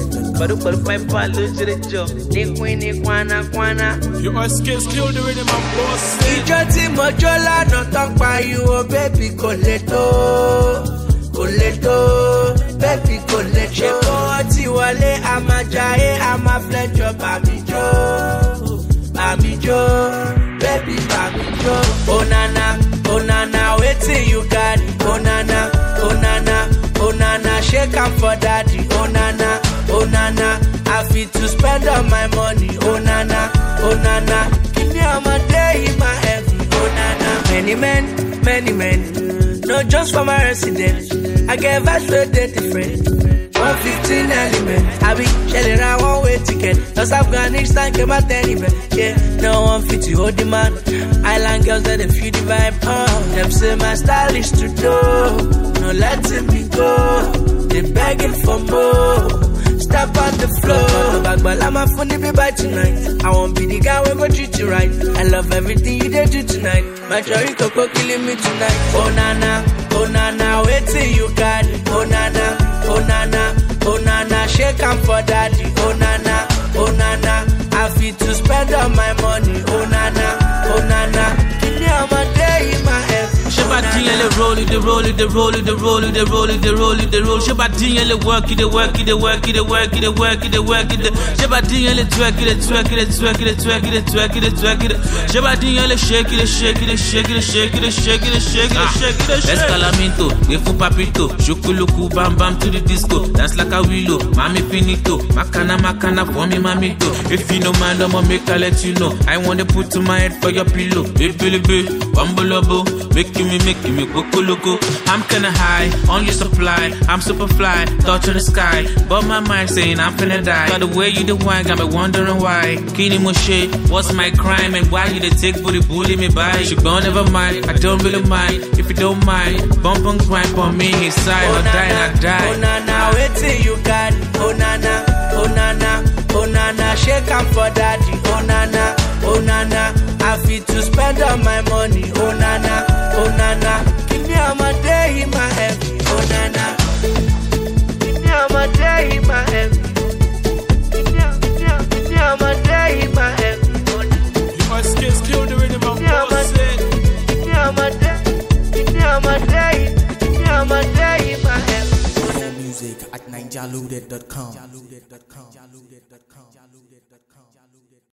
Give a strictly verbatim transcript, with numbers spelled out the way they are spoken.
Baru baru pipa lose the job. Ni queen ni kwana kwana. You are skills kill the rhythm and boss. Ijo ti mojo lana talk by you, oh baby, coleto, coleto, baby, coleto. Shepo ati wale amajaye amaflejo bamijo, bamijo, baby, bamijo. Oh nana, oh nana, waiting you got it. Oh nana, oh nana, oh nana, shake am for daddy. Oh nana, oh nana, I feel to spend all my money. Oh nana, oh nana, give me all my day in my heaven. Oh nana, many men, many men, not just for my residence. I get vibes where they different. one fifteen element, I be shelling around one way ticket. Just Afghanistan came out anywhere. Yeah, no one fit to hold the man. Island girls that they feel the vibe. Uh, them say my style is to do. No letting me go. They begging for more. Step on the floor. Back, but I'm a funny be by tonight. I won't be the guy who go treat you right. I love everything you did do tonight. My cherry coco killing me tonight. Oh nana, oh nana, wait till you got it. Oh nana, oh nana, oh nana, shake am for daddy. Oh nana, oh nana, I feel to spend all my money. Oh nana, oh nana, give me all my day in my head. Shabadin le roll it, they roll it, they roll it, they roll it, they roll it, they roll it, they roll. Shabadin le work it, they work it, they work it, they work it, they work it, they work it. Shabadin le twerk it, twerk it, twerk it, twerk it, twerk it, twerk it. Shabadin le shake it, shake it, shake it, shake it, shake it, shake it, shake it. Escalamento, we fu papito, shukuluku bam bam to the disco, dance like a willow, mami finito, makana makana for me mamito. If you know man, I'ma make I let you know. I wanna put to my head for your pillow, baby, baby, bambolobo, making me, making me go loco. I'm kinda high on your supply, I'm super fly, touch of the sky, but my mind saying I'm finna die. Got the way you the wine, got me wondering why. Kini Moshe, what's my crime and why you the take for the bully me by? She gone, never mind, I don't really mind. If you don't mind, bump and grind for me inside, or die and I die. Oh nana, wait till you got it. Oh nana, oh nana, oh nana, shake am for daddy. Oh nana, oh nana, I feel to spend all my money. Oh nana, oh nana, give me all my day in my head. Oh nana, give me all my day in my head. Give me all, give me all, give me all my day in my head. Oh nana, You are skills kill the rhythm and boss. give me all my day, give me all my day, give me all my day in my head. Music at ninja loaded dot com.